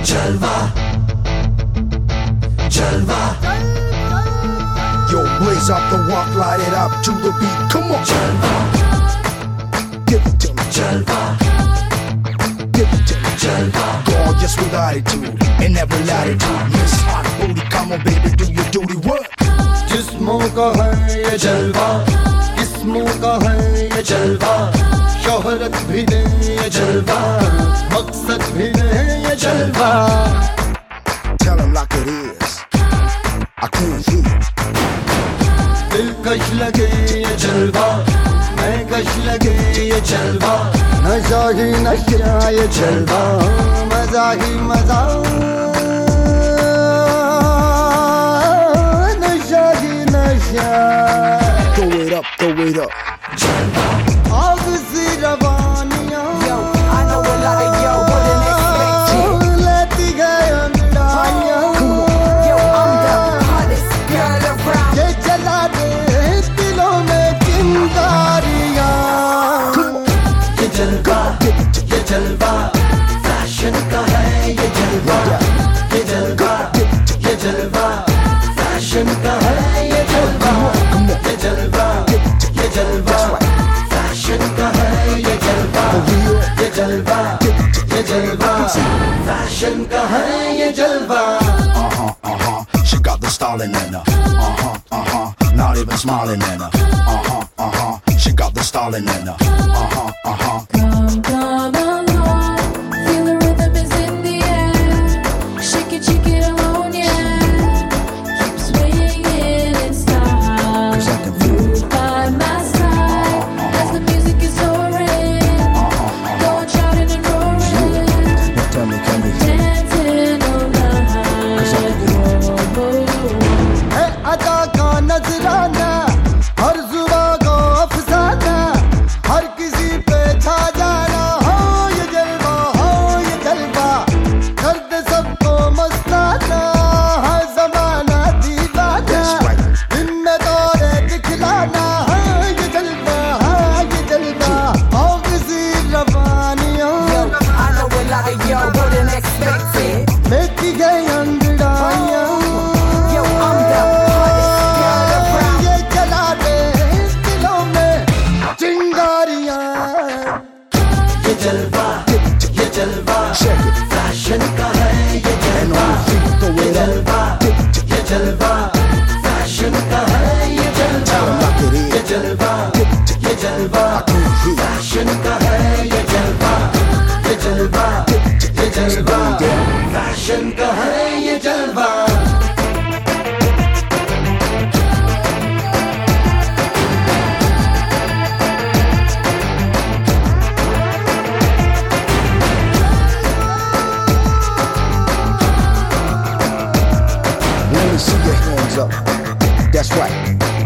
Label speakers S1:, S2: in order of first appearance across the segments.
S1: जलवा जलवा
S2: Yo, blaze up the walk, light it up to the beat. Come on,
S1: जलवा
S2: give it to me.
S1: जलवा
S2: Give it to me.
S1: जलवा
S2: Gorgeous with attitude in every latitude. Miss Hot Booty, come on, baby, do your duty. What?
S1: जिस्मों का है ये जलवा, किस्मों का है ये जलवा, शोहरत भी दे ये जलवा, मकसद भी दे ये जलवा.
S2: Tell him like it is. I can't hear.
S1: दिलकश लगे ये जलवा, मैं कश लगे ये जलवा, नशा ही नशा ये जलवा, मजा ही मजा, नशा ही नशा.
S2: Throw it up, throw it up.
S1: जलवा आग सी रवानियां.
S3: Yo, I know a lot of yo wouldn't expect it.
S1: लेती गए अंगड़ाइयां.
S3: Yo, I'm the hottest girl around.
S1: ये जला दे दिलों में चिंगारियां. ये जलवा, फैशन का है ये जलवा. ये जलवा, फैशन का है ये जलवा. ये जलवा, फैशन का है ये जलवा. ये जलवा, फैशन का है ये जलवा.
S2: She got the styling in her. Not even smiling in her. She got the styling in her.
S4: Come, come along, feel the rhythm is in the air. Shake it alone, yeah. Keep swinging in style.
S2: 'Cause I can feel it.
S4: Move by my side as the music is soaring. Going shouting and roaring,
S2: Now tell me,
S4: dancing all
S2: Cause I can
S4: night. Oh,
S1: है अदा का नजराना, हर जुबां को अफसाना, हर किसी पे छा जाना. हो ये जलवा, कर दे सबको मस्ताना. है ज़माना दीवाना,
S2: That's right.
S1: दिन में दौरे दिखलाना. है ये जलवा, आओ किसी रवानियों.
S3: Yo, I know a lot of yo wouldn't expect it.
S1: लेती गई अंगड़ाइयां.
S3: Yo, I'm the hottest girl around.
S1: ये जला दे दिलों में चिंगारियां. ये जलवा,
S2: check it.
S1: फैशन का है ये
S2: And
S1: जलवा.
S2: on the feet, throw
S1: ये
S2: it up.
S1: जलवा, फैशन का है ये जलवा.
S2: Tell 'em like it is.
S1: ये जलवा,
S2: I can't hear.
S1: फैशन का है ये जलवा. ये जलवा, फैशन का है ये जलवा.
S2: Let me see your hands up. That's right.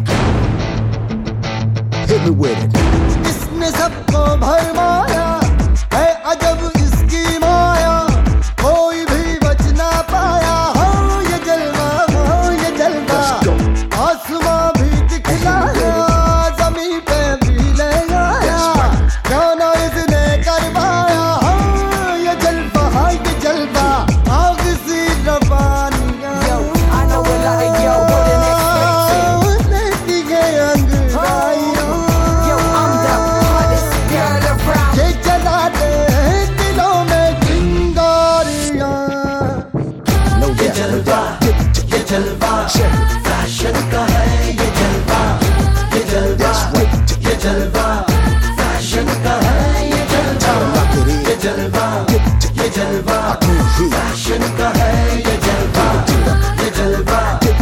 S2: Hit me with it.
S1: इसने सबको भरमाया है अजब इसकी माया. कोई भी बच ना पाया. हो ये जलवा,
S2: Let's go.
S1: आसमां भी दिखलाया, ज़मीं पे भी ले आया. क्या ना इसने करवाया. हो ये जलवा, आग सी रवानियां.
S3: Yo, I know a lot of yo wouldn't expect it.
S1: लेती गई अंगड़ाइयां.
S3: Yo, I'm the hottest girl around.
S1: ये जला दे दिलों में चिंगारियां.
S2: No doubt.
S1: ये जलवा,
S2: Check it.
S1: फैशन का है ये जलवा. ये
S2: That's right.
S1: जलवा, फैशन का है ये जलवा.
S2: Tell 'em like it
S1: ये
S2: is.
S1: जलवा,
S2: I can't hear.
S1: फैशन का है ये जलवा. ये जलवा,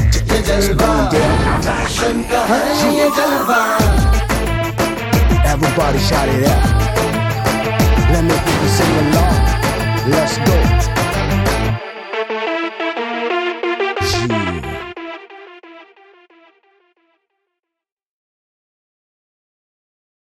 S1: फैशन का है ये जलवा.
S2: Everybody shout it out. Let me hear you sing along. Let's go.